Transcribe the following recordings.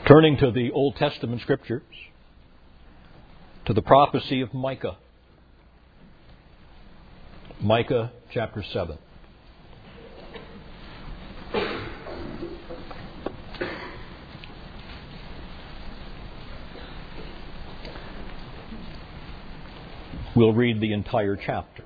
Turning to the Old Testament Scriptures, to the prophecy of Micah. Micah chapter 7. We'll read the entire chapter.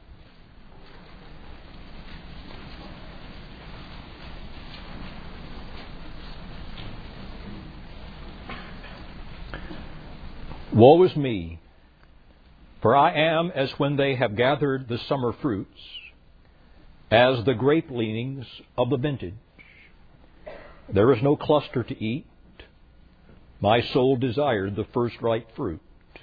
Woe is me, for I am as when they have gathered the summer fruits, as the grape leanings of the vintage. There is no cluster to eat. My soul desired the first ripe fruit.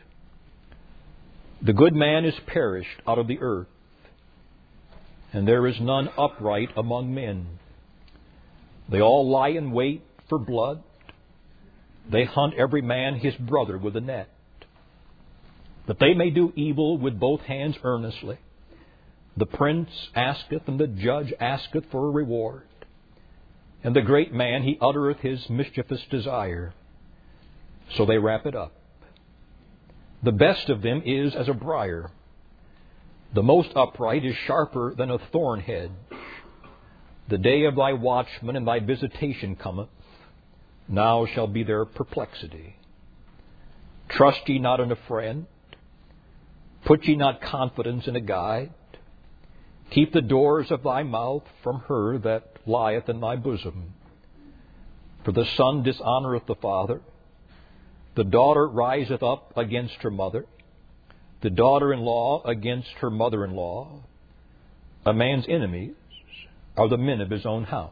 The good man is perished out of the earth, and there is none upright among men. They all lie in wait for blood. They hunt every man his brother with a net, that they may do evil with both hands earnestly. The prince asketh, and the judge asketh for a reward. And the great man, he uttereth his mischievous desire. So they wrap it up. The best of them is as a briar. The most upright is sharper than a thorn hedge. The day of thy watchman and thy visitation cometh. Now shall be their perplexity. Trust ye not in a friend. Put ye not confidence in a guide. Keep the doors of thy mouth from her that lieth in thy bosom. For the son dishonoureth the father. The daughter riseth up against her mother. The daughter-in-law against her mother-in-law. A man's enemies are the men of his own house.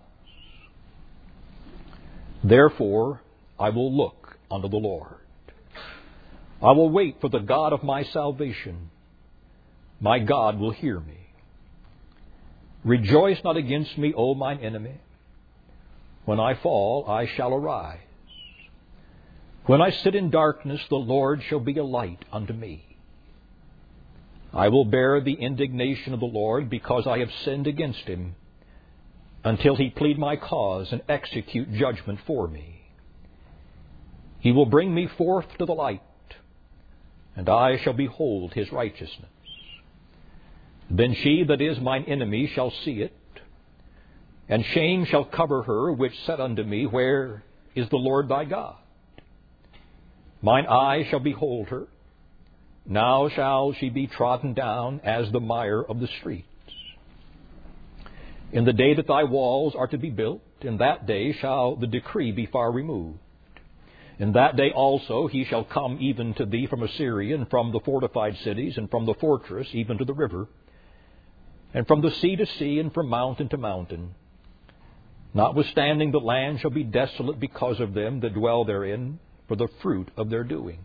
Therefore I will look unto the Lord. I will wait for the God of my salvation. My God will hear me. Rejoice not against me, O mine enemy. When I fall, I shall arise. When I sit in darkness, the Lord shall be a light unto me. I will bear the indignation of the Lord, because I have sinned against him, until he plead my cause and execute judgment for me. He will bring me forth to the light, and I shall behold his righteousness. Then she that is mine enemy shall see it, and shame shall cover her which said unto me, Where is the Lord thy God? Mine eye shall behold her. Now shall she be trodden down as the mire of the streets. In the day that thy walls are to be built, in that day shall the decree be far removed. In that day also he shall come even to thee from Assyria, and from the fortified cities, and from the fortress even to the river, and from the sea to sea, and from mountain to mountain. Notwithstanding the land shall be desolate because of them that dwell therein, for the fruit of their doings.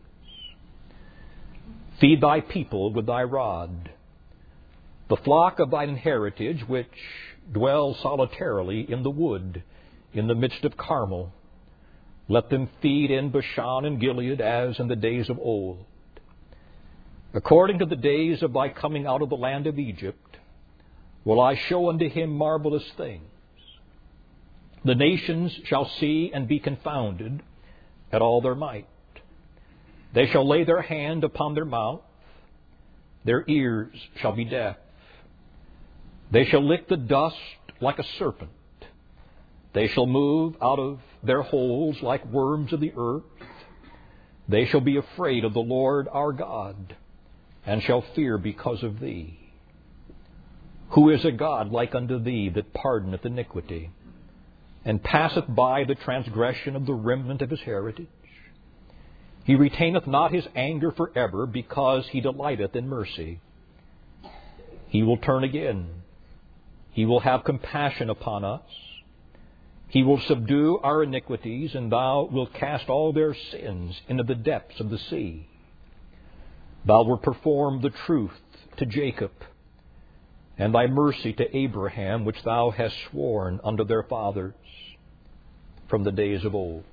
Feed thy people with thy rod, the flock of thine heritage, which dwell solitarily in the wood, in the midst of Carmel. Let them feed in Bashan and Gilead, as in the days of old. According to the days of thy coming out of the land of Egypt, will I show unto him marvelous things. The nations shall see and be confounded at all their might. They shall lay their hand upon their mouth. Their ears shall be deaf. They shall lick the dust like a serpent. They shall move out of their holes like worms of the earth. They shall be afraid of the Lord our God, and shall fear because of thee. Who is a God like unto thee, that pardoneth iniquity, and passeth by the transgression of the remnant of his heritage? He retaineth not his anger forever, because he delighteth in mercy. He will turn again. He will have compassion upon us. He will subdue our iniquities, and thou wilt cast all their sins into the depths of the sea. Thou wilt perform the truth to Jacob, and thy mercy to Abraham, which thou hast sworn unto their fathers from the days of old.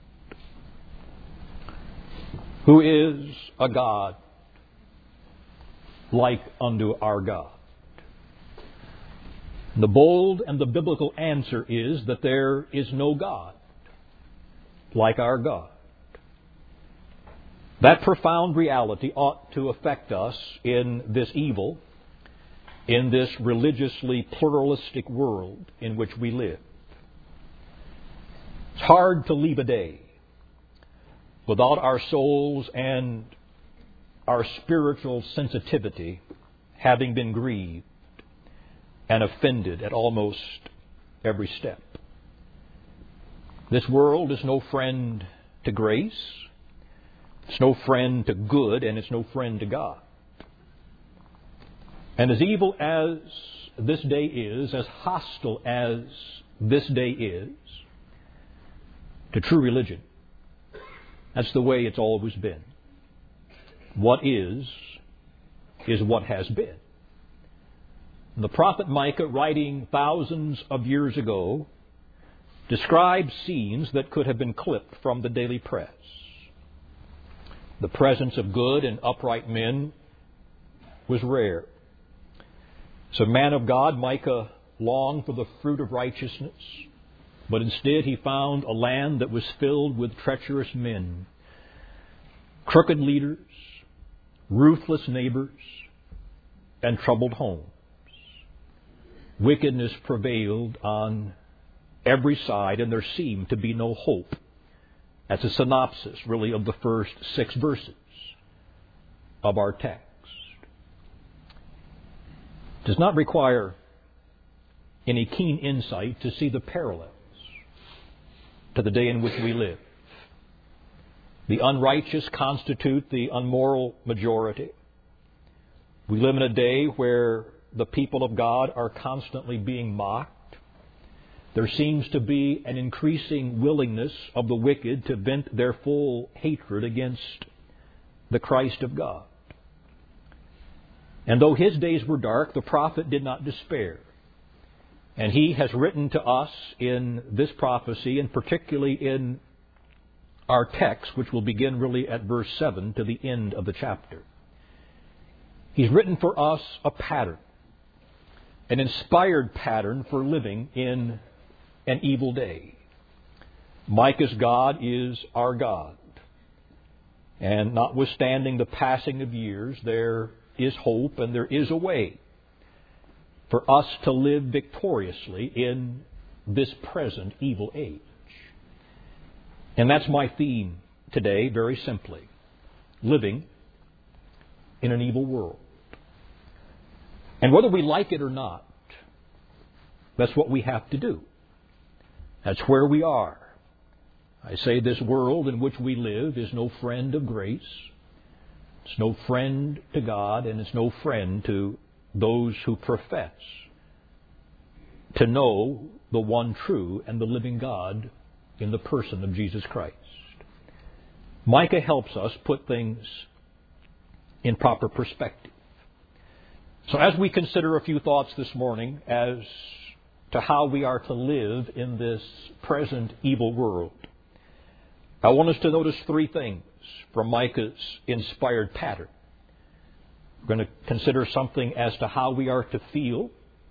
Who is a God like unto our God? The bold and the biblical answer is that there is no God like our God. That profound reality ought to affect us in this evil, in this religiously pluralistic world in which we live. It's hard to leave a day without our souls and our spiritual sensitivity having been grieved and offended at almost every step. This world is no friend to grace. It's no friend to good, and it's no friend to God. And as evil as this day is, as hostile as this day is to true religion, that's the way it's always been. What is what has been. And the prophet Micah, writing thousands of years ago, describes scenes that could have been clipped from the daily press. The presence of good and upright men was rare. As a man of God, Micah longed for the fruit of righteousness, but instead he found a land that was filled with treacherous men, crooked leaders, ruthless neighbors, and troubled homes. Wickedness prevailed on every side, and there seemed to be no hope. That's a synopsis, really, of the first 6 verses of our text. It does not require any keen insight to see the parallels to the day in which we live. The unrighteous constitute the unmoral majority. We live in a day where the people of God are constantly being mocked. There seems to be an increasing willingness of the wicked to vent their full hatred against the Christ of God. And though his days were dark, the prophet did not despair. And he has written to us in this prophecy, and particularly in our text, which will begin really at verse 7 to the end of the chapter. He's written for us a pattern, an inspired pattern for living in an evil day. Micah's God is our God. And notwithstanding the passing of years, there is hope and there is a way for us to live victoriously in this present evil age. And that's my theme today, very simply. Living in an evil world. And whether we like it or not, that's what we have to do. That's where we are. I say this world in which we live is no friend of grace. It's no friend to God, and it's no friend to those who profess to know the one true and the living God in the person of Jesus Christ. Micah helps us put things in proper perspective. So as we consider a few thoughts this morning as to how we are to live in this present evil world, I want us to notice 3 things from Micah's inspired pattern. We're going to consider something as to how we are to feel,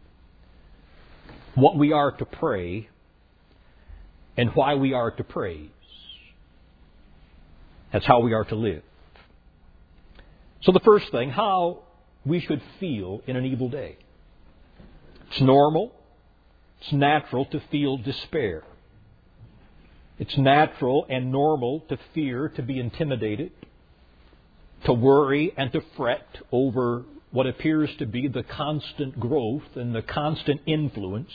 what we are to pray, and why we are to praise. That's how we are to live. So the first thing, how we should feel in an evil day. It's normal. It's natural to feel despair. It's natural and normal to fear, to be intimidated, to worry and to fret over what appears to be the constant growth and the constant influence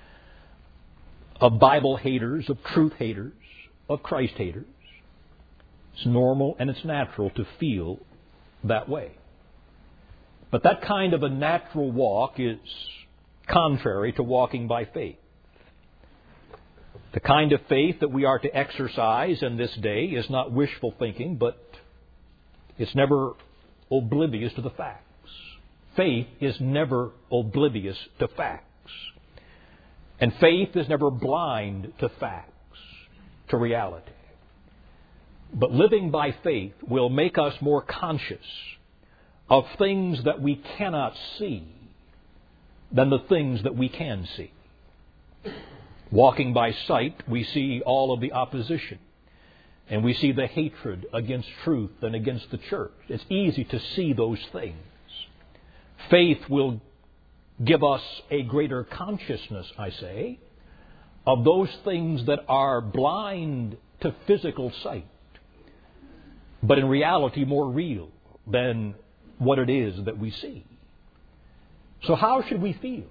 of Bible haters, of truth haters, of Christ haters. It's normal and it's natural to feel that way. But that kind of a natural walk is contrary to walking by faith. The kind of faith that we are to exercise in this day is not wishful thinking, but it's never oblivious to the facts. Faith is never oblivious to facts. And faith is never blind to facts, to reality. But living by faith will make us more conscious of things that we cannot see than the things that we can see. Walking by sight, we see all of the opposition. And we see the hatred against truth and against the church. It's easy to see those things. Faith will give us a greater consciousness, I say, of those things that are blind to physical sight, but in reality more real than what it is that we see. So how should we feel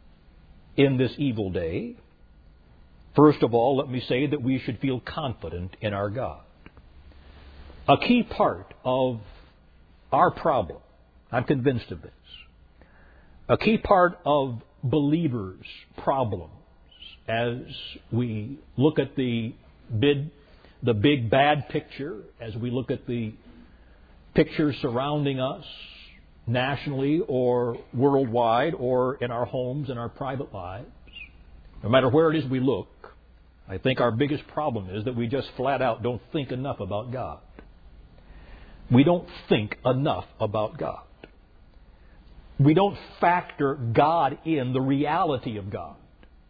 in this evil day? First of all, let me say that we should feel confident in our God. A key part of our problem, I'm convinced of this, a key part of believers' problems as we look at the big bad picture, as we look at the picture surrounding us nationally or worldwide or in our homes and our private lives, no matter where it is we look, I think our biggest problem is that we just flat out don't think enough about God. We don't think enough about God. We don't factor God in, the reality of God,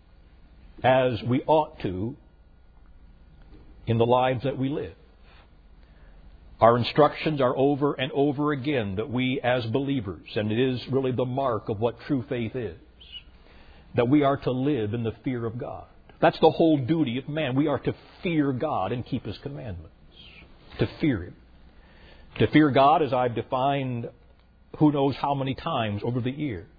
as we ought to in the lives that we live. Our instructions are over and over again that we as believers, and it is really the mark of what true faith is, that we are to live in the fear of God. That's the whole duty of man. We are to fear God and keep His commandments. To fear Him. To fear God, as I've defined who knows how many times over the years,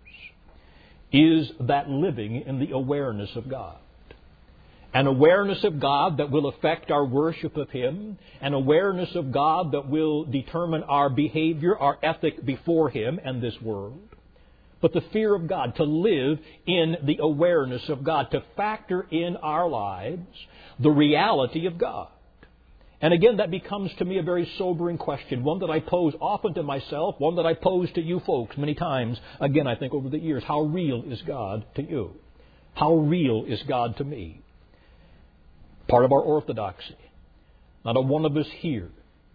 is that living in the awareness of God. An awareness of God that will affect our worship of Him. An awareness of God that will determine our behavior, our ethic before Him and this world. But the fear of God, to live in the awareness of God, to factor in our lives the reality of God. And again, that becomes to me a very sobering question, one that I pose often to myself, one that I pose to you folks many times, again, I think over the years. How real is God to you? How real is God to me? Part of our orthodoxy. Not a one of us here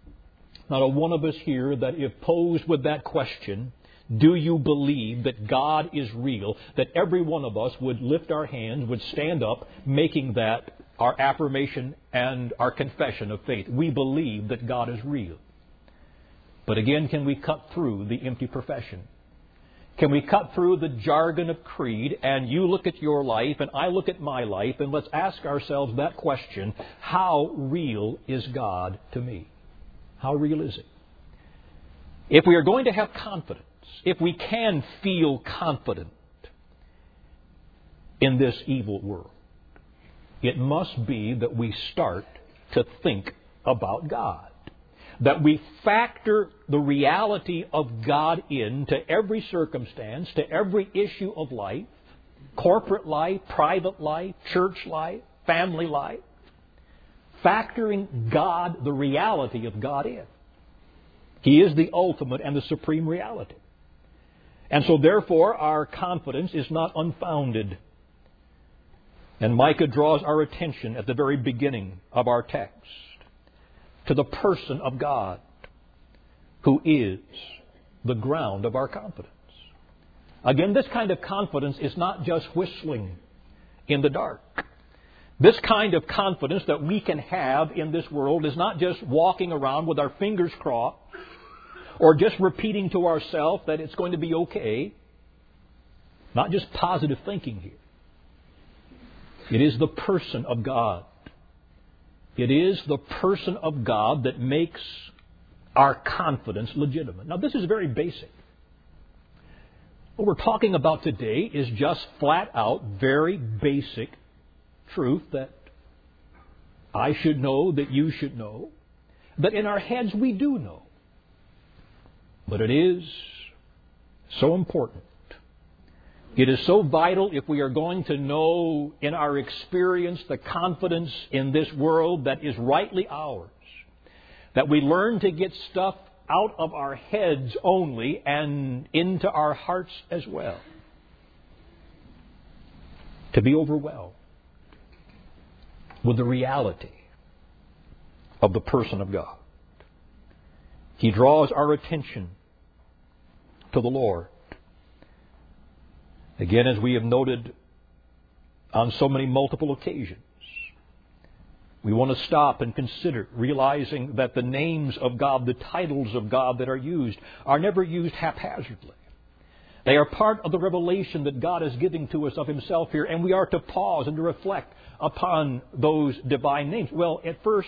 that if posed with that question, do you believe that God is real, that every one of us would lift our hands, would stand up, making that our affirmation and our confession of faith. We believe that God is real. But again, can we cut through the empty profession? Can we cut through the jargon of creed, and you look at your life and I look at my life, and let's ask ourselves that question: how real is God to me? How real is He? If we are going to have confidence, if we can feel confident in this evil world, it must be that we start to think about God. That we factor the reality of God into every circumstance, to every issue of life, corporate life, private life, church life, family life. Factoring God, the reality of God in. He is the ultimate and the supreme reality. And so therefore our confidence is not unfounded. And Micah draws our attention at the very beginning of our text to the person of God, who is the ground of our confidence. Again, this kind of confidence is not just whistling in the dark. This kind of confidence that we can have in this world is not just walking around with our fingers crossed or just repeating to ourselves that it's going to be okay. Not just positive thinking here. It is the person of God. It is the person of God that makes our confidence legitimate. Now, this is very basic. What we're talking about today is just flat out very basic truth that I should know, that you should know, that in our heads we do know. But it is so important. It is so vital if we are going to know in our experience the confidence in this world that is rightly ours, that we learn to get stuff out of our heads only and into our hearts as well. To be overwhelmed with the reality of the person of God. He draws our attention to the Lord. Again, as we have noted on so many multiple occasions, We want to stop and consider, realizing that the names of God, the titles of God that are used, are never used haphazardly. They are part of the revelation that God is giving to us of Himself here, and we are to pause and to reflect upon those divine names. Well, at first,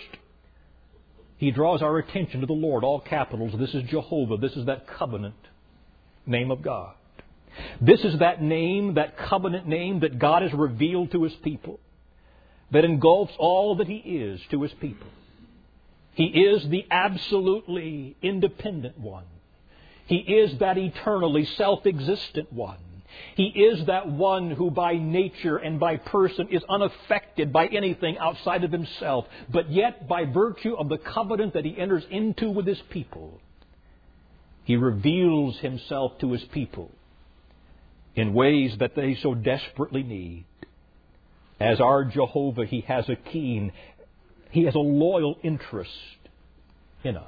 He draws our attention to the Lord, all capitals. This is Jehovah. This is that covenant name of God. This is that name, that covenant name that God has revealed to His people, that engulfs all that He is to His people. He is the absolutely independent one. He is that eternally self-existent one. He is that one who by nature and by person is unaffected by anything outside of Himself, but yet by virtue of the covenant that He enters into with His people, He reveals Himself to His people in ways that they so desperately need. As our Jehovah, He has He has a loyal interest in us.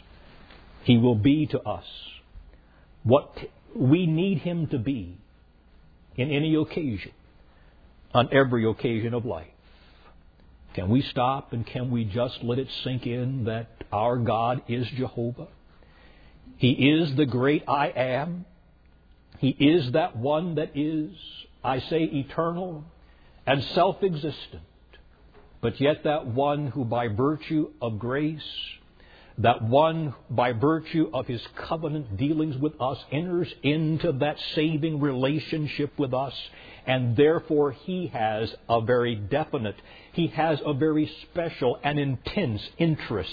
He will be to us what we need Him to be in any occasion, on every occasion of life. Can we stop and can we just let it sink in that our God is Jehovah? He is the great I Am. He is that one that is, I say, eternal and self-existent, but yet that one who by virtue of grace, that one by virtue of His covenant dealings with us, enters into that saving relationship with us, and therefore He has a very definite, He has a very special and intense interest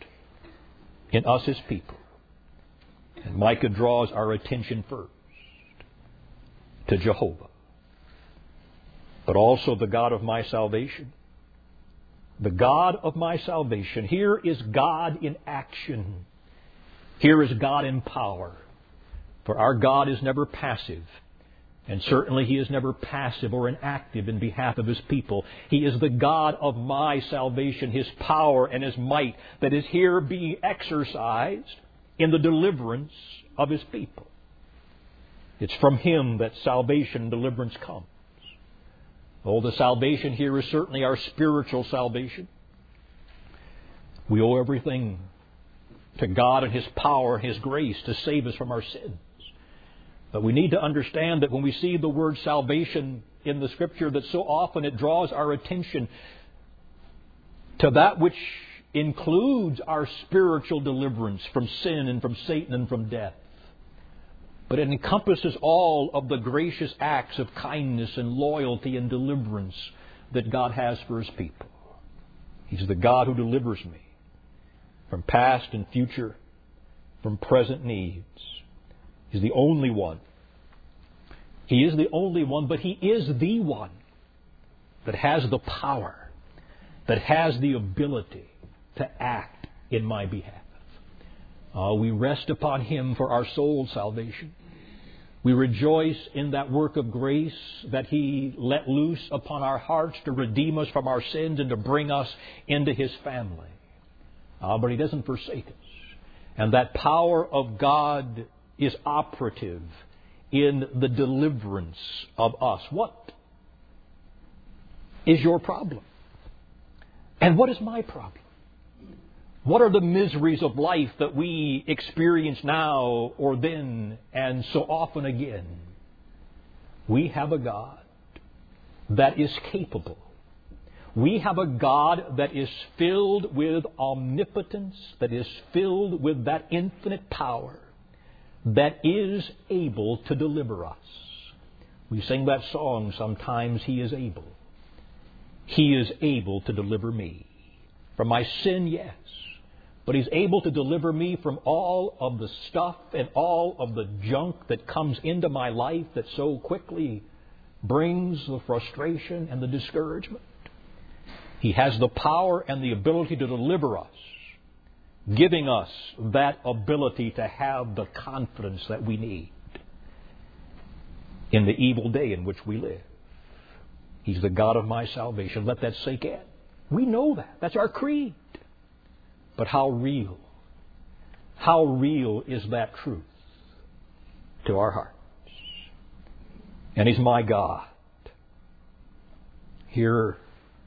in us, His people. And Micah draws our attention first to Jehovah, but also the God of my salvation. The God of my salvation. Here is God in action. Here is God in power. For our God is never passive. And certainly He is never passive or inactive in behalf of His people. He is the God of my salvation, His power and His might that is here being exercised in the deliverance of His people. It's from Him that salvation and deliverance comes. Oh, the salvation here is certainly our spiritual salvation. We owe everything to God and His power and His grace to save us from our sins. But we need to understand that when we see the word salvation in the Scripture, that so often it draws our attention to that which includes our spiritual deliverance from sin and from Satan and from death. But it encompasses all of the gracious acts of kindness and loyalty and deliverance that God has for His people. He's the God who delivers me from past and future, from present needs. He's the only one. He is the only one, but He is the one that has the power, that has the ability to act in my behalf. We rest upon Him for our soul's salvation. We rejoice in that work of grace that He let loose upon our hearts to redeem us from our sins and to bring us into His family. But He doesn't forsake us. And that power of God is operative in the deliverance of us. What is your problem? And what is my problem? What are the miseries of life that we experience now or then and so often again? We have a God that is capable. We have a God that is filled with omnipotence, that is filled with that infinite power, that is able to deliver us. We sing that song sometimes, He is able. He is able to deliver me. From my sin, yes. But He's able to deliver me from all of the stuff and all of the junk that comes into my life that so quickly brings the frustration and the discouragement. He has the power and the ability to deliver us, giving us that ability to have the confidence that we need in the evil day in which we live. He's the God of my salvation. Let that sink in. We know that. That's our creed. But how real is that truth to our hearts? And He's my God. Here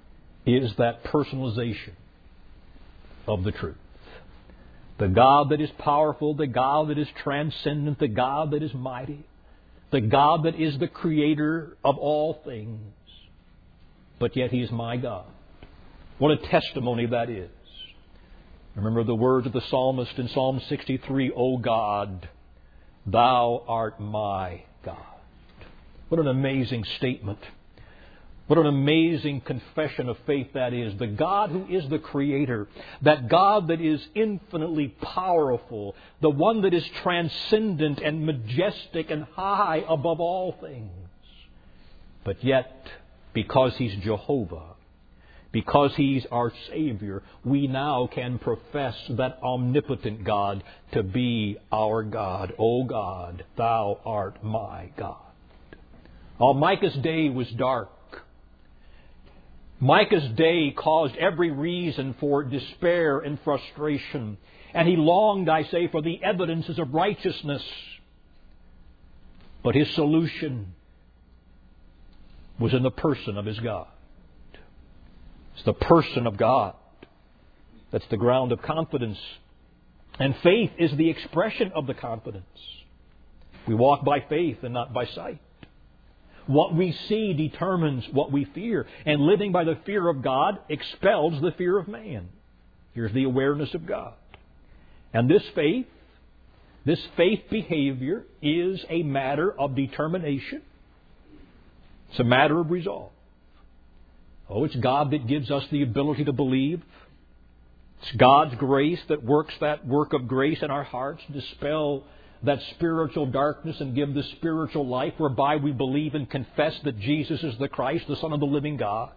is that personalization of the truth. The God that is powerful, the God that is transcendent, the God that is mighty, the God that is the creator of all things, but yet He is my God. What a testimony that is. Remember the words of the psalmist in Psalm 63, O God, Thou art my God. What an amazing statement. What an amazing confession of faith that is. The God who is the Creator, that God that is infinitely powerful, the one that is transcendent and majestic and high above all things. But yet, because He's Jehovah, because He's our Savior, we now can profess that omnipotent God to be our God. O God, Thou art my God. Micah's day was dark. Micah's day caused every reason for despair and frustration. And he longed, I say, for the evidences of righteousness. But his solution was in the person of his God. It's the person of God that's the ground of confidence. And faith is the expression of the confidence. We walk by faith and not by sight. What we see determines what we fear. And living by the fear of God expels the fear of man. Here's the awareness of God. And this faith behavior is a matter of determination. It's a matter of resolve. It's God that gives us the ability to believe. It's God's grace that works that work of grace in our hearts to dispel that spiritual darkness and give the spiritual life whereby we believe and confess that Jesus is the Christ, the Son of the living God.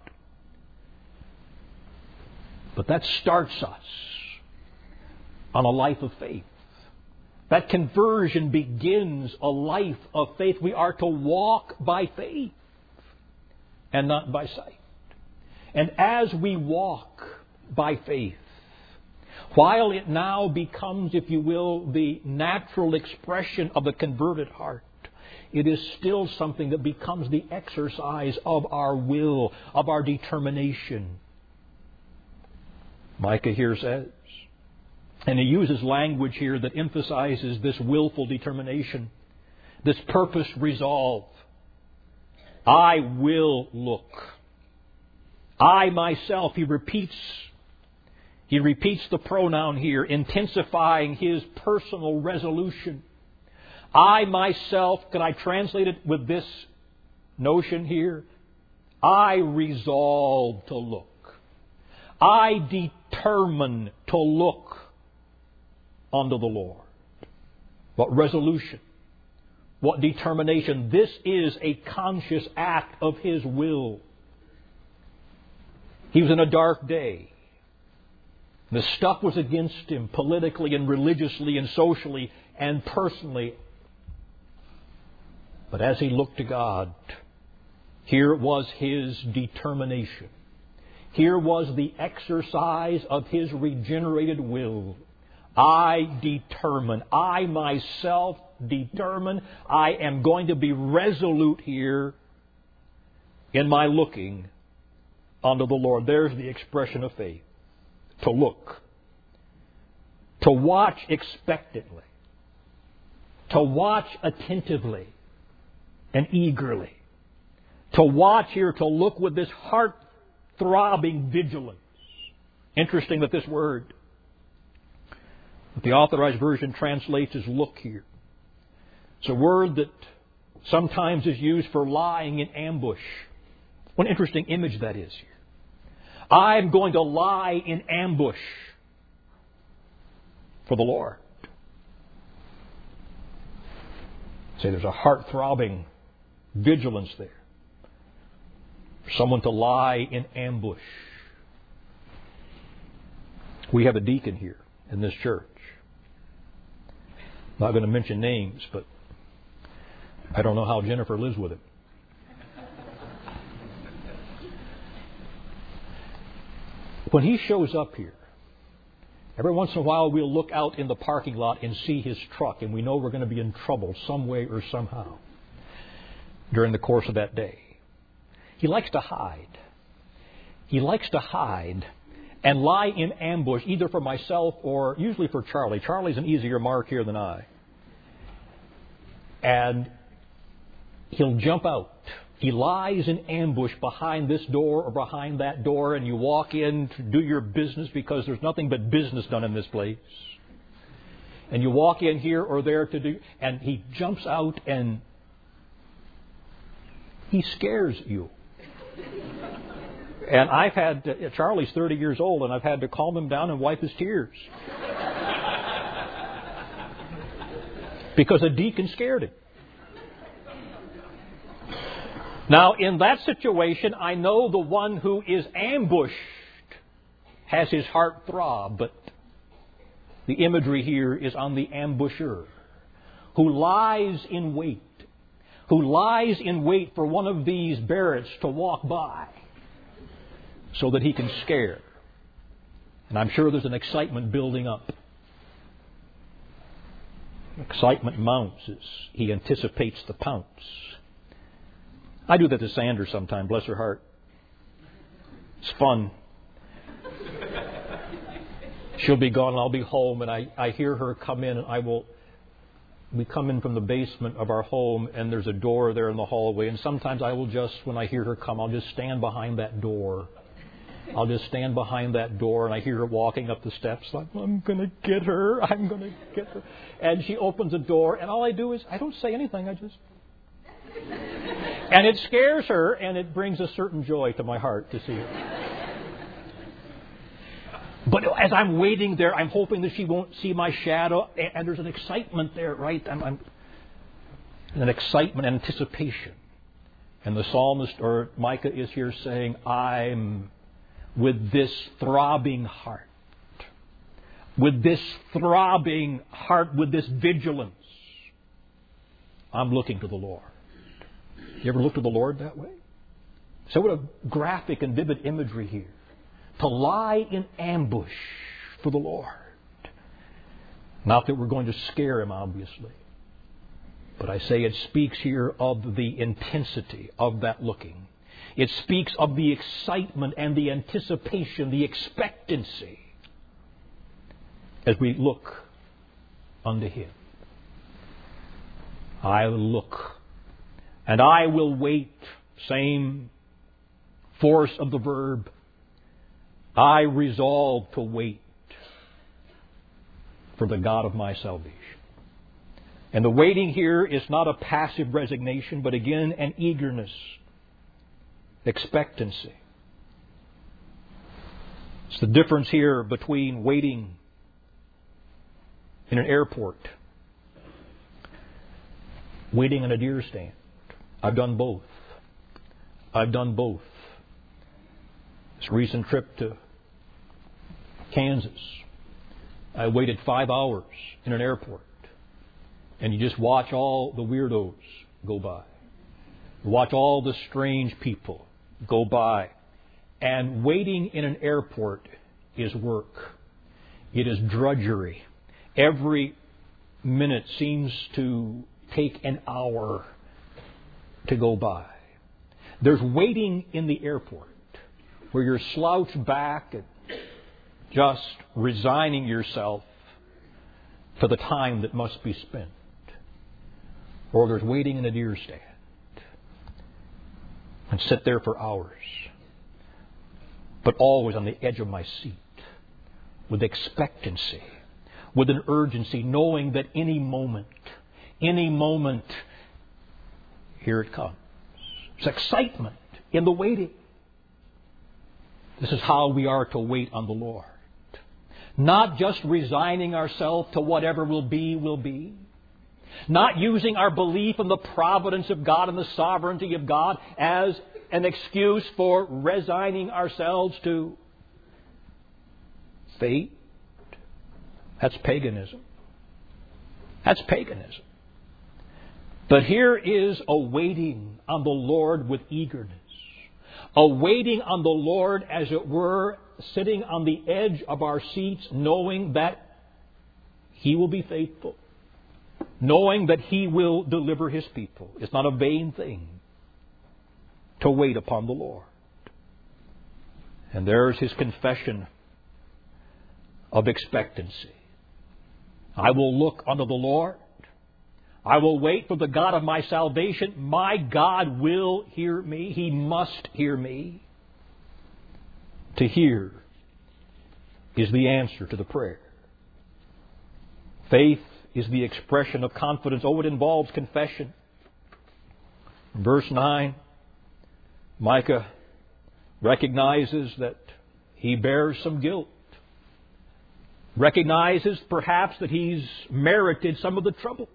But that starts us on a life of faith. That conversion begins a life of faith. We are to walk by faith and not by sight. And as we walk by faith, while it now becomes, if you will, the natural expression of the converted heart, it is still something that becomes the exercise of our will, of our determination. Micah here says, and he uses language here that emphasizes this willful determination, this purpose resolve. I will look. I myself, he repeats the pronoun here, intensifying his personal resolution. I myself, could I translate it with this notion here? I resolve to look. I determine to look unto the Lord. What resolution? What determination? This is a conscious act of his will. He was in a dark day. The stuff was against him politically and religiously and socially and personally. But as he looked to God, here was his determination. Here was the exercise of his regenerated will. I determine. I myself determine. I am going to be resolute here in my looking unto the Lord. There's the expression of faith. To look. To watch expectantly. To watch attentively and eagerly. To watch here, to look with this heart-throbbing vigilance. Interesting that this word, that the Authorized Version translates as look here. It's a word that sometimes is used for lying in ambush. What an interesting image that is here. I'm going to lie in ambush for the Lord. Say there's a heart-throbbing vigilance there. For someone to lie in ambush. We have a deacon here in this church. I'm not going to mention names, but I don't know how Jennifer lives with him. When he shows up here, every once in a while we'll look out in the parking lot and see his truck, and we know we're going to be in trouble some way or somehow during the course of that day. He likes to hide. he likes to hide and lie in ambush, either for myself or usually for Charlie. Charlie's an easier mark here than I. And he'll jump out. He lies in ambush behind this door or behind that door, and you walk in to do your business because there's nothing but business done in this place. And you walk in here or there to do, and he jumps out and he scares you. And Charlie's 30 years old, and I've had to calm him down and wipe his tears. Because a deacon scared him. Now, in that situation, I know the one who is ambushed has his heart throb, but the imagery here is on the ambusher who lies in wait, for one of these Barretts to walk by so that he can scare. And I'm sure there's an excitement building up. Excitement mounts as he anticipates the pounce. I do that to Sandra sometime, bless her heart. It's fun. She'll be gone and I'll be home, and I hear her come in, and we come in from the basement of our home, and there's a door there in the hallway, and sometimes I will just, when I hear her come, I'll just stand behind that door. I'll just stand behind that door, and I hear her walking up the steps like, I'm going to get her. And she opens the door, and all I do is, I don't say anything, I just... And it scares her, and it brings a certain joy to my heart to see her. But as I'm waiting there, I'm hoping that she won't see my shadow, and there's an excitement there, right? An excitement, anticipation. And the psalmist, or Micah, is here saying, I'm with this throbbing heart, with this vigilance, I'm looking to the Lord. You ever look to the Lord that way? So what a graphic and vivid imagery here. To lie in ambush for the Lord. Not that we're going to scare Him, obviously. But I say it speaks here of the intensity of that looking. It speaks of the excitement and the anticipation, the expectancy, as we look unto Him. I look, and I will wait. Same force of the verb. I resolve to wait for the God of my salvation. And the waiting here is not a passive resignation, but again an eagerness, expectancy. It's the difference here between waiting in an airport, waiting in a deer stand. I've done both. This recent trip to Kansas, I waited 5 hours in an airport. And you just watch all the weirdos go by. Watch all the strange people go by. And waiting in an airport is work. It is drudgery. Every minute seems to take an hour to go by. There's waiting in the airport where you're slouched back and just resigning yourself to the time that must be spent. Or there's waiting in a deer stand and sit there for hours, but always on the edge of my seat with expectancy, with an urgency, knowing that any moment, here it comes. There's excitement in the waiting. This is how we are to wait on the Lord. Not just resigning ourselves to whatever will be, will be. Not using our belief in the providence of God and the sovereignty of God as an excuse for resigning ourselves to fate. That's paganism. But here is a waiting on the Lord with eagerness. A waiting on the Lord, as it were, sitting on the edge of our seats, knowing that He will be faithful. Knowing that He will deliver His people. It's not a vain thing to wait upon the Lord. And there's his confession of expectancy. I will look unto the Lord. I will wait for the God of my salvation. My God will hear me. He must hear me. To hear is the answer to the prayer. Faith is the expression of confidence. Oh, it involves confession. In verse 9, Micah recognizes that he bears some guilt. Recognizes perhaps that he's merited some of the trouble.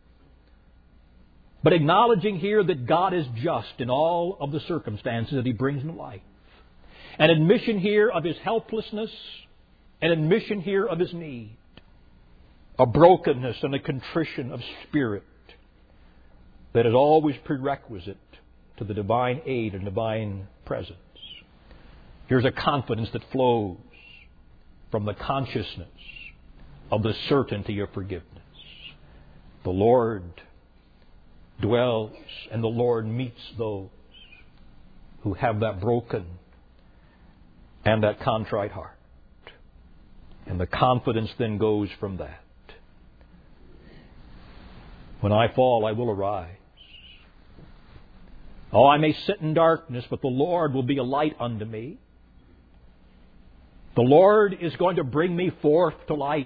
But acknowledging here that God is just in all of the circumstances that he brings into life. An admission here of his helplessness. An admission here of his need. A brokenness and a contrition of spirit that is always prerequisite to the divine aid and divine presence. Here's a confidence that flows from the consciousness of the certainty of forgiveness. The Lord dwells and the Lord meets those who have that broken and that contrite heart. And the confidence then goes from that. When I fall, I will arise. Oh, I may sit in darkness, but the Lord will be a light unto me. The Lord is going to bring me forth to light.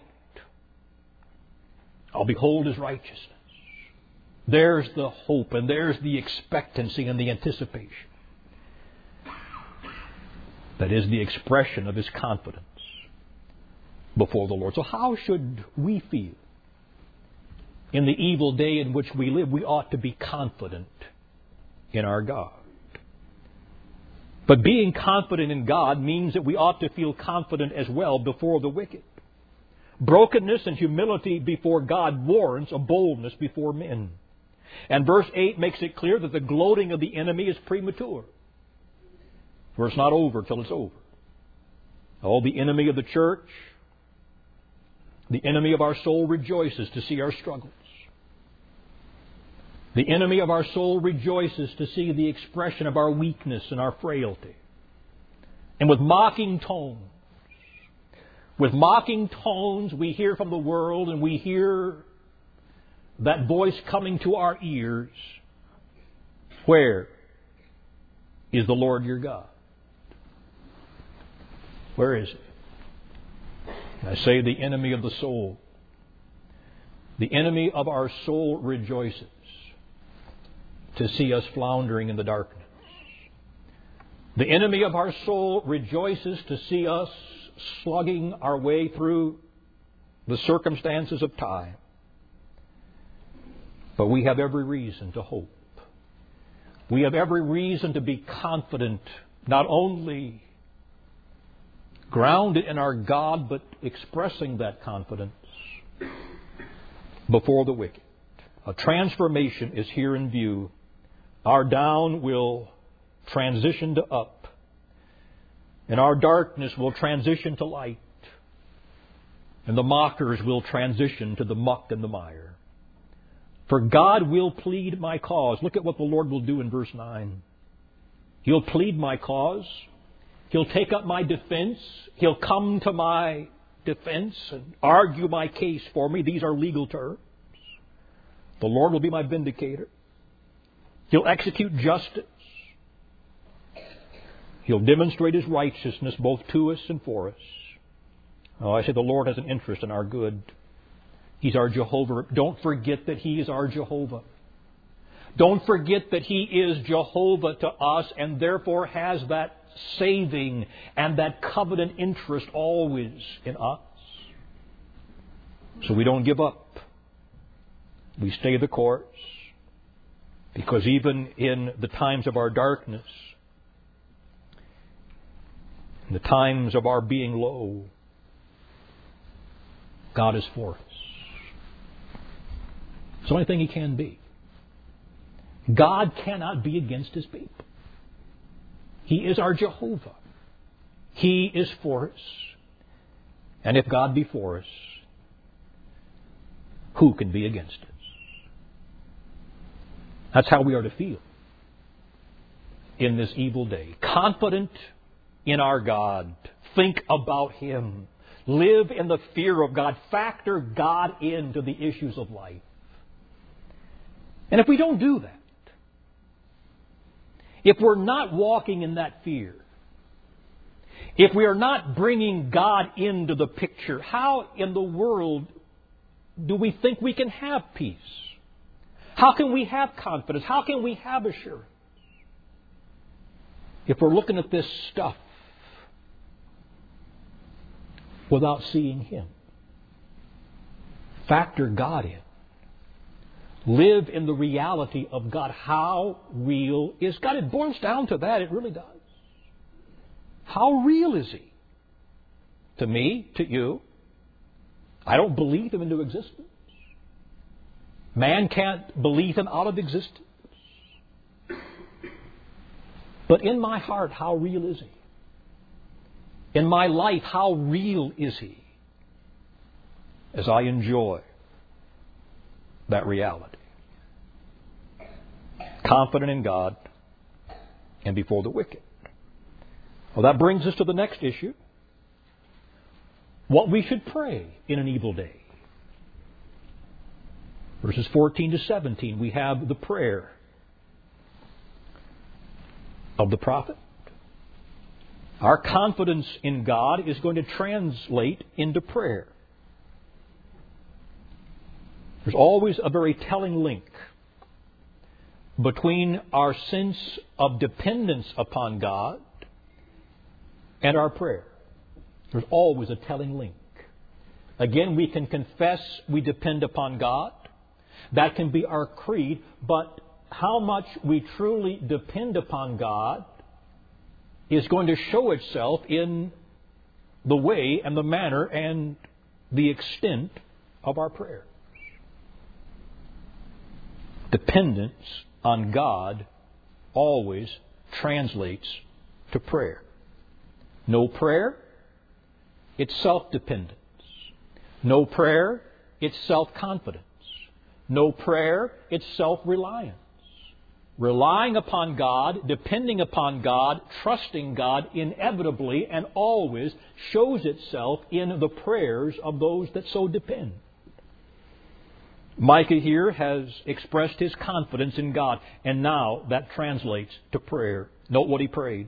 I'll behold His righteousness. There's the hope and there's the expectancy and the anticipation. That is the expression of His confidence before the Lord. So how should we feel? In the evil day in which we live, we ought to be confident in our God. But being confident in God means that we ought to feel confident as well before the wicked. Brokenness and humility before God warrants a boldness before men. And verse 8 makes it clear that the gloating of the enemy is premature. For it's not over till it's over. Oh, the enemy of the church, the enemy of our soul rejoices to see our struggles. The enemy of our soul rejoices to see the expression of our weakness and our frailty. And with mocking tones, we hear from the world and we hear that voice coming to our ears. Where is the Lord your God? Where is He? I say the enemy of the soul. The enemy of our soul rejoices to see us floundering in the darkness. The enemy of our soul rejoices to see us slugging our way through the circumstances of time. But we have every reason to hope. We have every reason to be confident, not only grounded in our God, but expressing that confidence before the wicked. A transformation is here in view. Our down will transition to up, and our darkness will transition to light, and the mockers will transition to the muck and the mire. For God will plead my cause. Look at what the Lord will do in verse 9. He'll plead my cause. He'll take up my defense. He'll come to my defense and argue my case for me. These are legal terms. The Lord will be my vindicator. He'll execute justice. He'll demonstrate His righteousness both to us and for us. Oh, I say the Lord has an interest in our good. He's our Jehovah. Don't forget that He is our Jehovah. Don't forget that He is Jehovah to us and therefore has that saving and that covenant interest always in us. So we don't give up. We stay the course. Because even in the times of our darkness, in the times of our being low, God is for us. It's the only thing He can be. God cannot be against His people. He is our Jehovah. He is for us. And if God be for us, who can be against us? That's how we are to feel in this evil day. Confident in our God. Think about Him. Live in the fear of God. Factor God into the issues of life. And if we don't do that, if we're not walking in that fear, if we are not bringing God into the picture, how in the world do we think we can have peace? How can we have confidence? How can we have assurance? If we're looking at this stuff without seeing Him. Factor God in. Live in the reality of God. How real is God? It boils down to that. It really does. How real is He? To me, to you. I don't believe Him into existence. Man can't believe Him out of existence. But in my heart, how real is He? In my life, how real is He? As I enjoy that reality. Confident in God and before the wicked. Well, that brings us to the next issue. What we should pray in an evil day. Verses 14 to 17, we have the prayer of the prophet. Our confidence in God is going to translate into prayer. There's always a very telling link between our sense of dependence upon God and our prayer. There's always a telling link. Again, we can confess we depend upon God. That can be our creed, but how much we truly depend upon God is going to show itself in the way and the manner and the extent of our prayers. Dependence on God always translates to prayer. No prayer, it's self-dependence. No prayer, it's self-confidence. No prayer, it's self-reliance. Relying upon God, depending upon God, trusting God inevitably and always shows itself in the prayers of those that so depend. Micah here has expressed his confidence in God, and now that translates to prayer. Note what he prayed.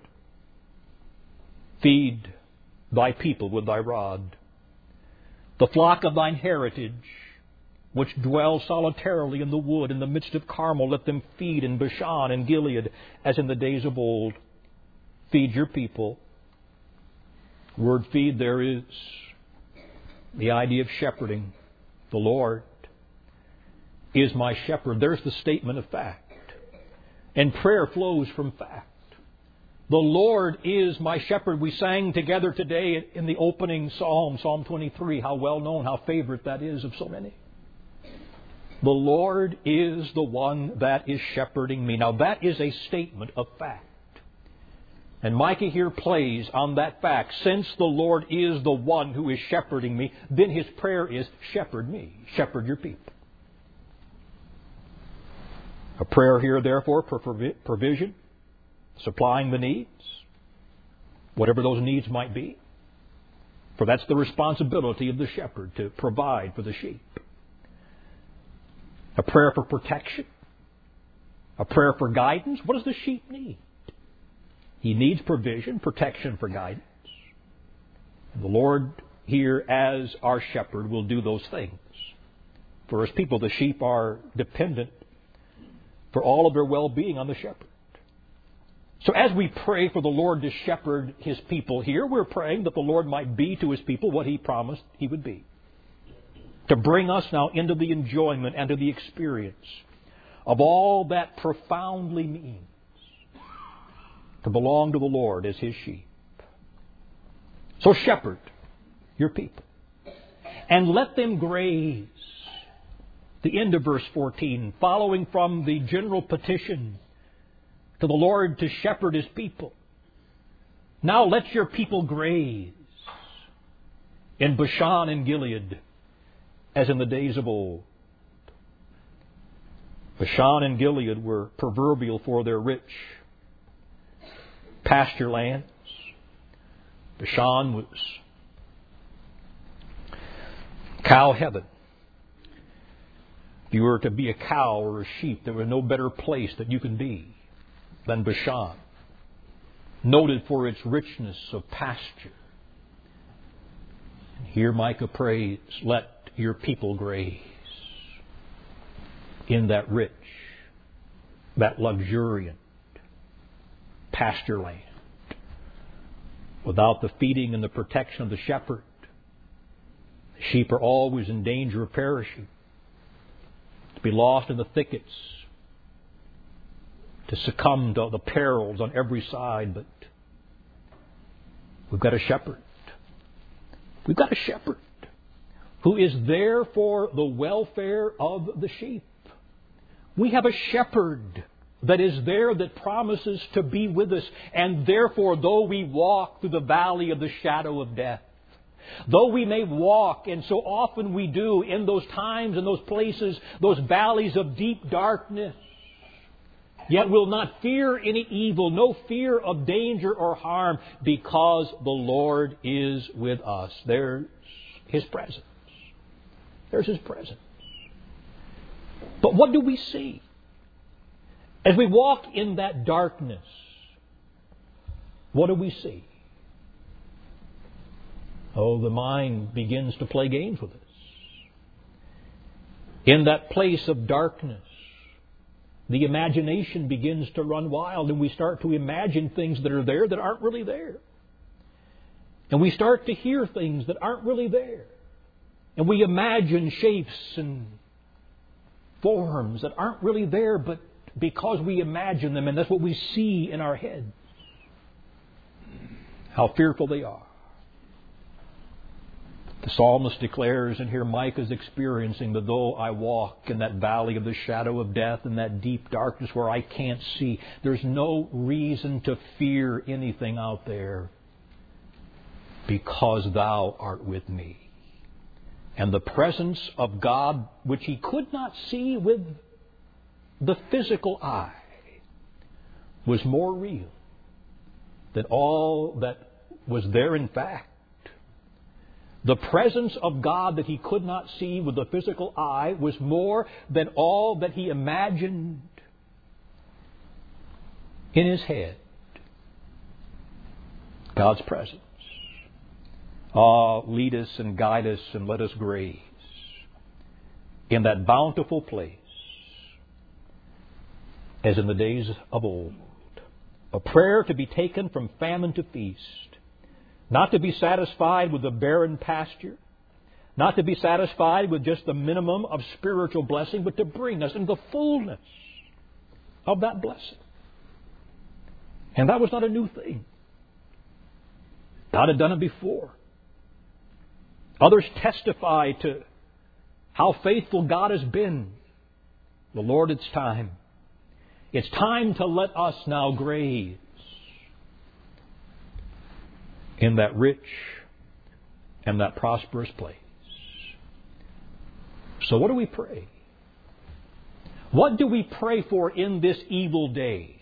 Feed thy people with thy rod. The flock of thine heritage, which dwell solitarily in the wood, in the midst of Carmel, let them feed in Bashan and Gilead, as in the days of old. Feed your people. Word feed there is the idea of shepherding. The Lord is my shepherd. There's the statement of fact. And prayer flows from fact. The Lord is my shepherd. We sang together today in the opening psalm, Psalm 23, how well known, how favorite that is of so many. The Lord is the one that is shepherding me. Now that is a statement of fact. And Micah here plays on that fact. Since the Lord is the one who is shepherding me, then his prayer is, shepherd me, shepherd your people. A prayer here, therefore, for provision, supplying the needs, whatever those needs might be. For that's the responsibility of the shepherd, to provide for the sheep. A prayer for protection. A prayer for guidance. What does the sheep need? He needs provision, protection for guidance. And the Lord here, as our shepherd, will do those things. For his people, the sheep are dependent for all of their well-being on the shepherd. So as we pray for the Lord to shepherd his people here, we're praying that the Lord might be to his people what he promised he would be. To bring us now into the enjoyment and to the experience of all that profoundly means to belong to the Lord as his sheep. So shepherd your people and let them graze. The end of verse 14, following from the general petition to the Lord to shepherd his people. Now let your people graze in Bashan and Gilead, as in the days of old. Bashan and Gilead were proverbial for their rich pasture lands. Bashan was cow heaven. If you were to be a cow or a sheep, there was no better place that you can be than Bashan, noted for its richness of pasture. And here Micah prays, let your people graze in that rich, that luxuriant pasture land. Without the feeding and the protection of the shepherd, the sheep are always in danger of perishing, to be lost in the thickets, to succumb to the perils on every side. But we've got a shepherd. We've got a shepherd who is there for the welfare of the sheep. We have a shepherd that is there that promises to be with us. And therefore, though we walk through the valley of the shadow of death, though we may walk, and so often we do, in those times and those places, those valleys of deep darkness, yet will not fear any evil, no fear of danger or harm, because the Lord is with us. There's His presence. There's His presence. But what do we see? As we walk in that darkness, what do we see? Oh, the mind begins to play games with us. In that place of darkness, the imagination begins to run wild, and we start to imagine things that are there that aren't really there. And we start to hear things that aren't really there. And we imagine shapes and forms that aren't really there, but because we imagine them, and that's what we see in our heads. How fearful they are. The psalmist declares, and here Micah is experiencing, that though I walk in that valley of the shadow of death, in that deep darkness where I can't see, there's no reason to fear anything out there, because Thou art with me. And the presence of God, which he could not see with the physical eye, was more real than all that was there in fact. The presence of God that he could not see with the physical eye was more than all that he imagined in his head. God's presence. Lead us and guide us and let us graze in that bountiful place as in the days of old. A prayer to be taken from famine to feast. Not to be satisfied with the barren pasture. Not to be satisfied with just the minimum of spiritual blessing, but to bring us into the fullness of that blessing. And that was not a new thing. God had done it before. Others testify to how faithful God has been. The Lord, it's time. It's time to let us now graze in that rich and that prosperous place. So what do we pray? What do we pray for in this evil day?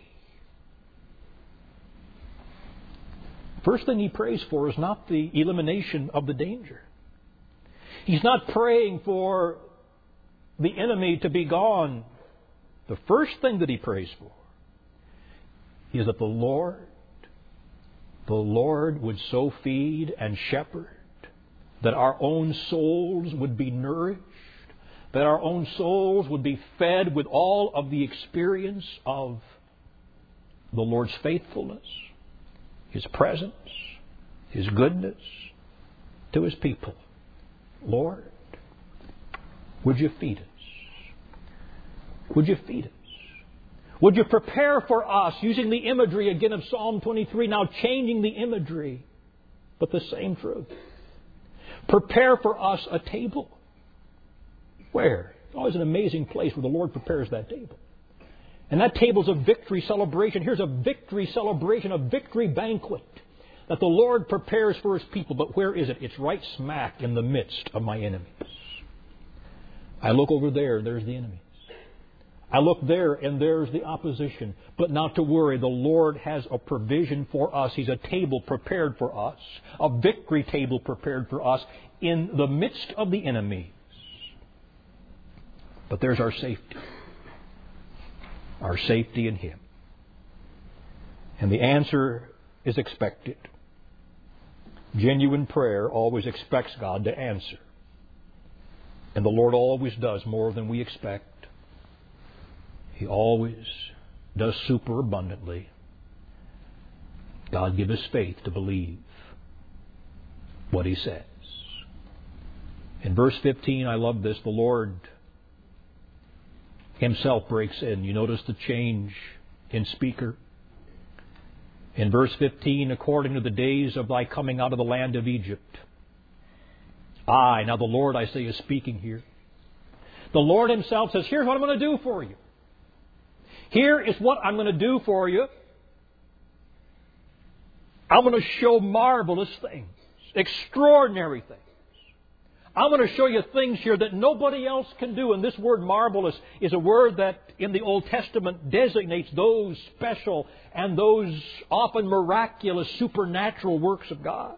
First thing he prays for is not the elimination of the danger. He's not praying for the enemy to be gone. The first thing that he prays for is that the Lord would so feed and shepherd that our own souls would be nourished, that our own souls would be fed with all of the experience of the Lord's faithfulness, His presence, His goodness to His people. Lord, would you feed us? Would you feed us? Would you prepare for us, using the imagery again of Psalm 23, now changing the imagery, but the same truth. Prepare for us a table. Where? It's always an amazing place where the Lord prepares that table. And that table's a victory celebration. Here's a victory celebration, a victory banquet that the Lord prepares for His people. But where is it? It's right smack in the midst of my enemies. I look over there, there's the enemies. I look there and there's the opposition. But not to worry, the Lord has a provision for us. He's a table prepared for us, a victory table prepared for us in the midst of the enemies. But there's our safety in Him. And the answer is expected. Genuine prayer always expects God to answer. And the Lord always does more than we expect. He always does superabundantly. God give us faith to believe what He says. In verse 15, I love this. The Lord Himself breaks in. You notice the change in speaker. In verse 15, according to the days of thy coming out of the land of Egypt. Now the Lord, I say, is speaking here. The Lord Himself says, here's what I'm going to do for you. Here is what I'm going to do for you. I'm going to show marvelous things, extraordinary things. I'm going to show you things here that nobody else can do. And this word marvelous is a word that in the Old Testament designates those special and those often miraculous supernatural works of God.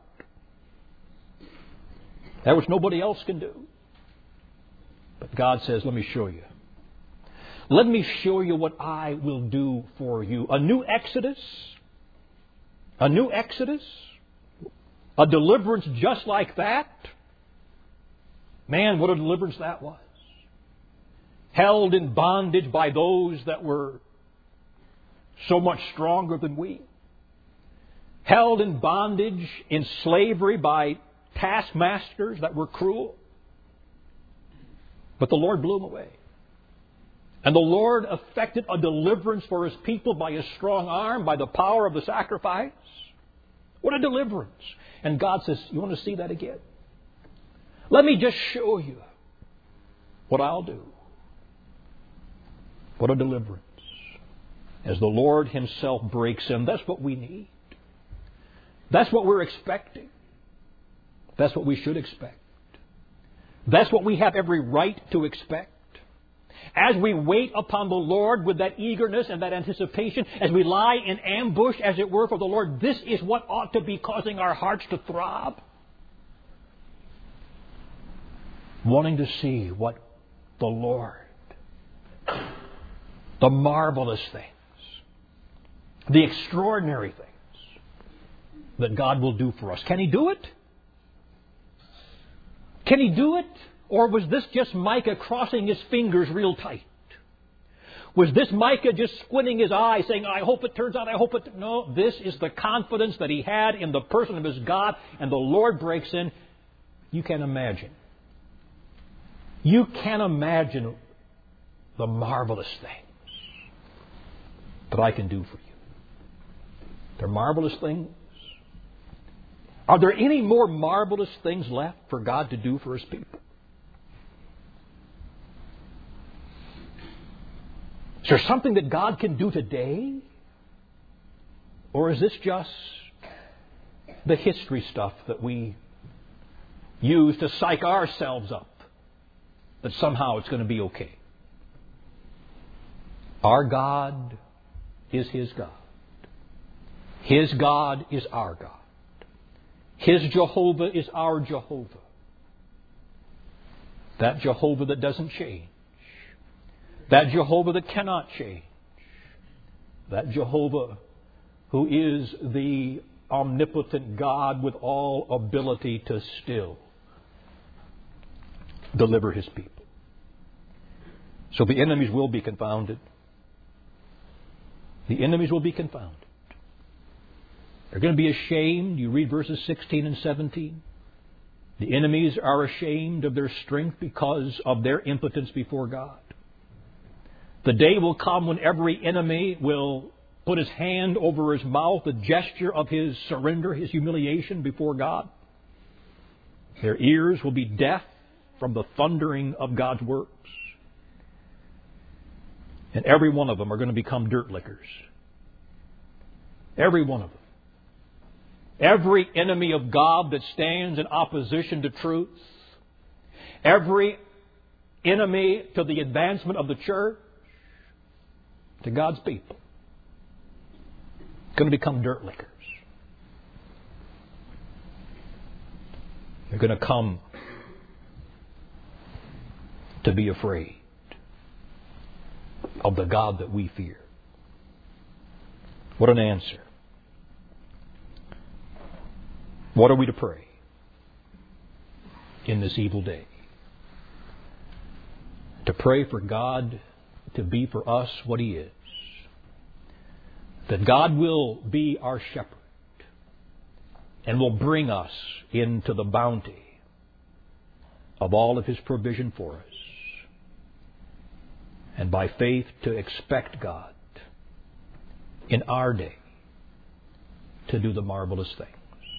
That which nobody else can do. But God says, let me show you. Let me show you what I will do for you. A new Exodus. A new Exodus. A deliverance just like that. Man, what a deliverance that was. Held in bondage by those that were so much stronger than we. Held in bondage, in slavery by taskmasters that were cruel. But the Lord blew them away. And the Lord effected a deliverance for His people by His strong arm, by the power of the sacrifice. What a deliverance. And God says, you want to see that again? Let me just show you what I'll do. What a deliverance. As the Lord Himself breaks in, that's what we need. That's what we're expecting. That's what we should expect. That's what we have every right to expect. As we wait upon the Lord with that eagerness and that anticipation, as we lie in ambush, as it were, for the Lord, this is what ought to be causing our hearts to throb. Wanting to see what the Lord, the marvelous things, the extraordinary things that God will do for us. Can He do it? Can He do it? Or was this just Micah crossing his fingers real tight? Was this Micah just squinting his eye saying, I hope it turns out, I hope it... No, this is the confidence that he had in the person of his God, and the Lord breaks in. You can imagine. You can imagine the marvelous things that I can do for you. They're marvelous things. Are there any more marvelous things left for God to do for His people? Is there something that God can do today? Or is this just the history stuff that we use to psych ourselves up that somehow it's going to be okay? Our God is His God. His God is our God. His Jehovah is our Jehovah. That Jehovah that doesn't change. That Jehovah that cannot change. That Jehovah who is the omnipotent God with all ability to still deliver His people. So the enemies will be confounded. The enemies will be confounded. They're going to be ashamed. You read verses 16 and 17. The enemies are ashamed of their strength because of their impotence before God. The day will come when every enemy will put his hand over his mouth, a gesture of his surrender, his humiliation before God. Their ears will be deaf from the thundering of God's works. And every one of them are going to become dirt lickers. Every one of them. Every enemy of God that stands in opposition to truth. Every enemy to the advancement of the church. to God's people, going to become dirt lickers. They're going to come to be afraid of the God that we fear. What an answer. What are we to pray in this evil day? To pray for God to be for us what He is. That God will be our shepherd and will bring us into the bounty of all of His provision for us. And by faith to expect God in our day to do the marvelous things.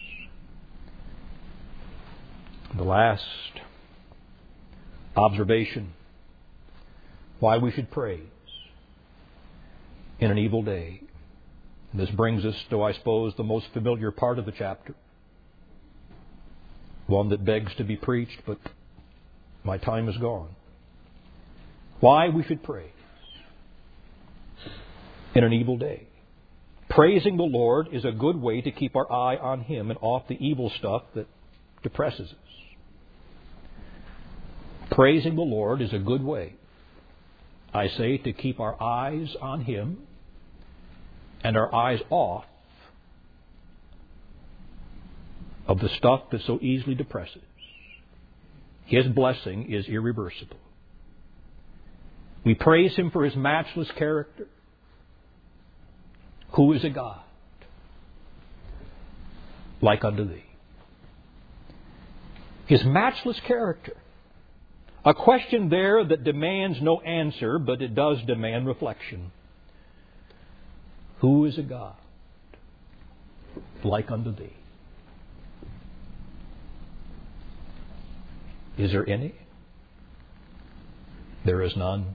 The last observation, why we should praise in an evil day. And this brings us to, I suppose, the most familiar part of the chapter. One that begs to be preached, but my time is gone. Why we should praise in an evil day. Praising the Lord is a good way to keep our eye on Him and off the evil stuff that depresses us. Praising the Lord is a good way, I say, to keep our eyes on Him and our eyes off of the stuff that so easily depresses. His blessing is irreversible. We praise Him for His matchless character. Who is a God like unto Thee? His matchless character. A question there that demands no answer, but it does demand reflection. Who is a God like unto Thee? Is there any? There is none.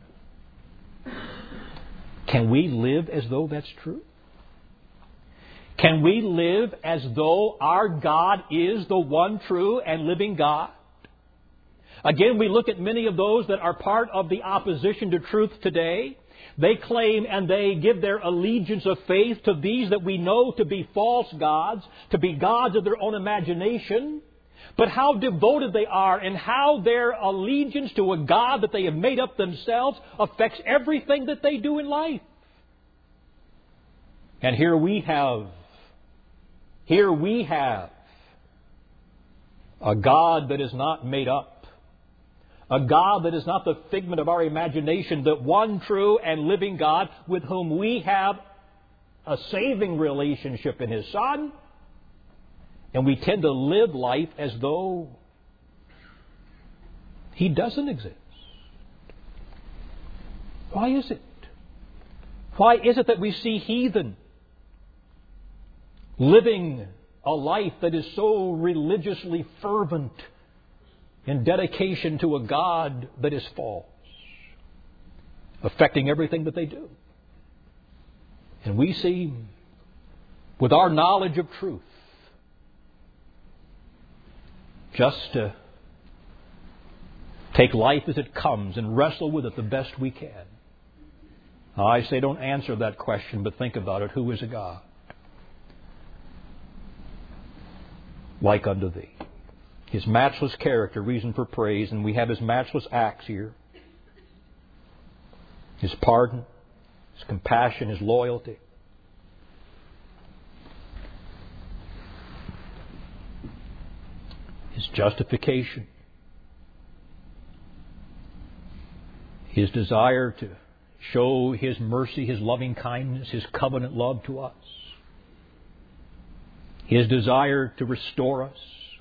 Can we live as though that's true? Can we live as though our God is the one true and living God? Again, we look at many of those that are part of the opposition to truth today. They claim and they give their allegiance of faith to these that we know to be false gods, to be gods of their own imagination. But how devoted they are and how their allegiance to a God that they have made up themselves affects everything that they do in life. And here we have a God that is not made up. A God that is not the figment of our imagination, the one true and living God with whom we have a saving relationship in His Son. And we tend to live life as though He doesn't exist. Why is it? Why is it that we see heathen living a life that is so religiously fervent in dedication to a God that is false, affecting everything that they do? And we see, with our knowledge of truth, just to take life as it comes and wrestle with it the best we can. Now, I say don't answer that question, but think about it. Who is a God like unto Thee? His matchless character, reason for praise, and we have His matchless acts here. His pardon, His compassion, His loyalty. His justification. His desire to show His mercy, His loving kindness, His covenant love to us. His desire to restore us,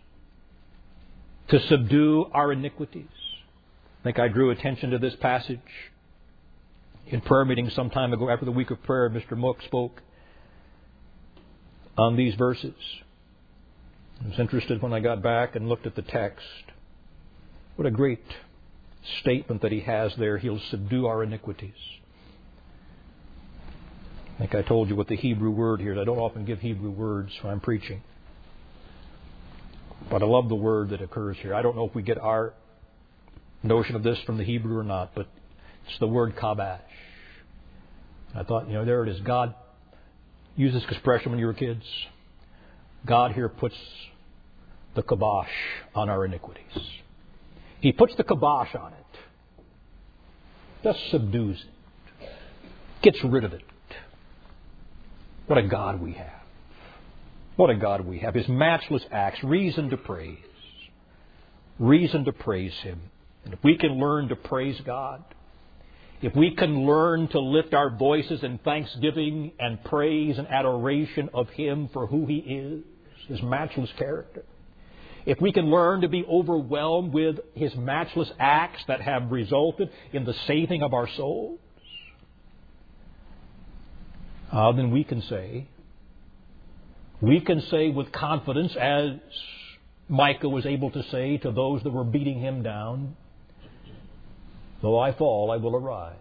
to subdue our iniquities. I think I drew attention to this passage in prayer meeting some time ago. After the week of prayer, Mr. Mook spoke on these verses. I was interested when I got back and looked at the text. What a great statement that he has there. He'll subdue our iniquities. I think I told you what the Hebrew word here is. I don't often give Hebrew words when I'm preaching. But I love the word that occurs here. I don't know if we get our notion of this from the Hebrew or not, but it's the word kabash. I thought, there it is. God used this expression when you were kids. God here puts the kibosh on our iniquities. He puts the kibosh on it. Just subdues it. Gets rid of it. What a God we have. What a God we have. His matchless acts, reason to praise. Reason to praise Him. And if we can learn to praise God, if we can learn to lift our voices in thanksgiving and praise and adoration of Him for who He is, His matchless character, if we can learn to be overwhelmed with His matchless acts that have resulted in the saving of our souls, then we can say with confidence, as Micah was able to say to those that were beating him down, though I fall, I will arise.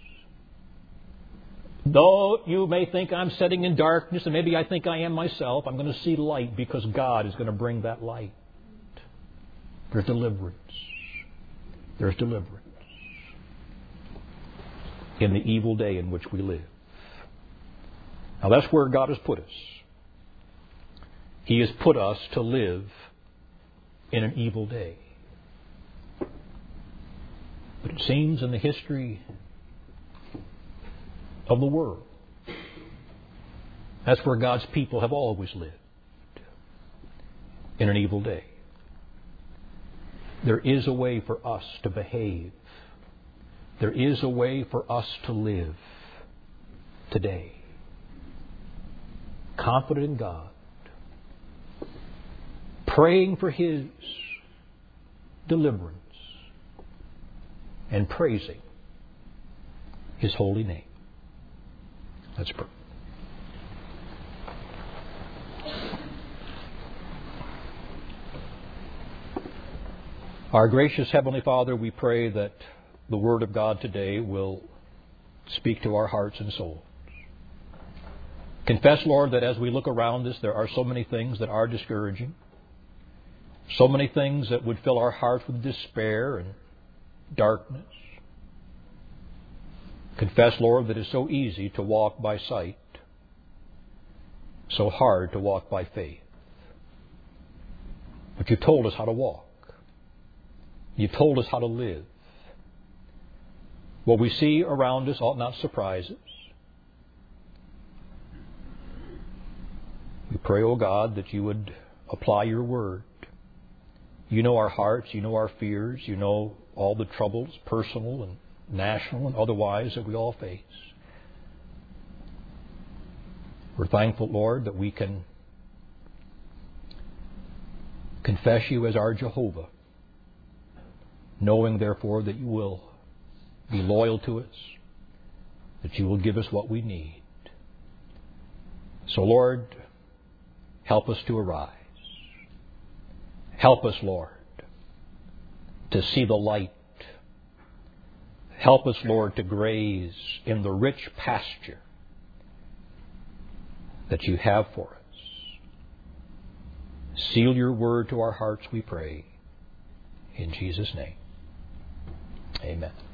Though you may think I'm sitting in darkness, and maybe I think I am myself, I'm going to see light because God is going to bring that light. There's deliverance. There's deliverance in the evil day in which we live. Now that's where God has put us. He has put us to live in an evil day. But it seems in the history of the world, that's where God's people have always lived, in an evil day. There is a way for us to behave. There is a way for us to live today. Confident in God. Praying for His deliverance. And praising His holy name. Let's pray. Our gracious Heavenly Father, we pray that the Word of God today will speak to our hearts and souls. Confess, Lord, that as we look around us, there are so many things that are discouraging, so many things that would fill our hearts with despair and darkness. Confess, Lord, that it's so easy to walk by sight, so hard to walk by faith. But you've told us how to walk. You've told us how to live. What we see around us ought not surprise us. We pray, O God, that you would apply your word. You know our hearts, you know our fears, you know all the troubles, personal and national and otherwise, that we all face. We're thankful, Lord, that we can confess you as our Jehovah, knowing, therefore, that you will be loyal to us, that you will give us what we need. So, Lord, help us to arise. Help us, Lord, to see the light. Help us, Lord, to graze in the rich pasture that you have for us. Seal your word to our hearts, we pray. In Jesus' name, amen.